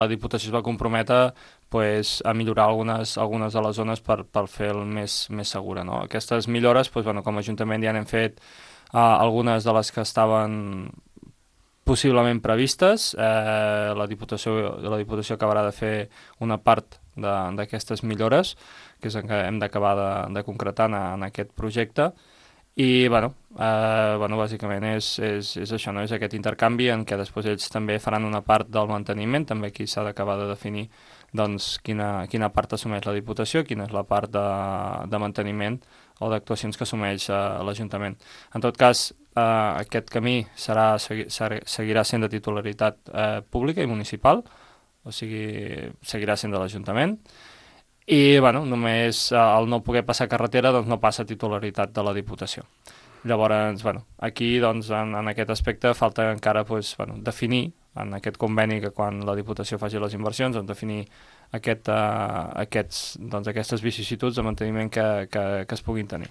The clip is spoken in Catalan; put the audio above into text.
La Diputació es va comprometre pues, a millorar algunes de les zones per fer el més segura. No? Aquestes millores, pues, bueno, com a Ajuntament ja n'hem fet algunes de les que estaven possiblement previstes. La Diputació acabarà de fer una part d'aquestes millores, que és el que hem d'acabar de concretar en aquest projecte. I, bàsicament és això, no? És aquest intercanvi en què després ells també faran una part del manteniment, també aquí s'ha d'acabar de definir doncs, quina part assumeix la Diputació, quina és la part de manteniment o d'actuacions que assumeix l'Ajuntament. En tot cas, aquest camí seguirà sent de titularitat pública i municipal, o sigui, seguirà sent de l'Ajuntament, i només el no poder passar carretera doncs no passa a titularitat de la Diputació. Llavors, aquí doncs, en aquest aspecte falta encara definir en aquest conveni que quan la Diputació faci les inversions, doncs, definir aquestes vicissituds de manteniment que es puguin tenir.